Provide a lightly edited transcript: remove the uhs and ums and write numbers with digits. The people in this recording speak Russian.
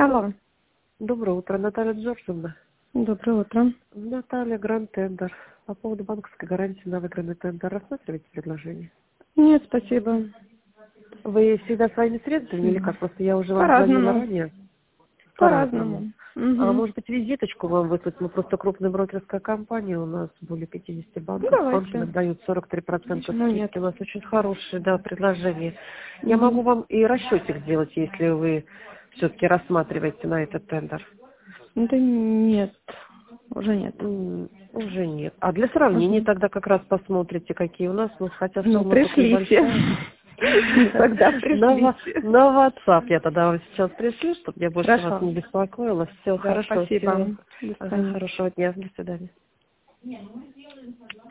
Алло. Доброе утро, Наталья Джорджевна. Доброе утро. Наталья, Гранд Тендер. По поводу банковской гарантии на выигранный тендер рассматриваете предложение? Нет, спасибо. Вы всегда своими средствами или как? Просто я уже вам звонила По-разному. ранее. По-разному. По-разному. А Угу. может быть визиточку вам выслать? Мы просто крупная брокерская компания, у нас более 50 Ну, банков. Банки давайте. нам дают 43% Почему нет? скидки. У нас очень хорошие, да, предложения. Я Угу. могу вам и расчетик сделать, если вы все-таки рассматриваете на этот тендер. Да нет. Уже нет. Уже нет. А для сравнения Угу. тогда как раз посмотрите, какие у нас, ну, хотя Ну, сумма тут пришлите. небольшая. Тогда На пришлите. WhatsApp я тогда вам сейчас пришлю, чтобы я больше вас Хорошо. не беспокоила. Все Да, хорошо, всего. спасибо. До Ага, свидания. хорошего дня. До свидания.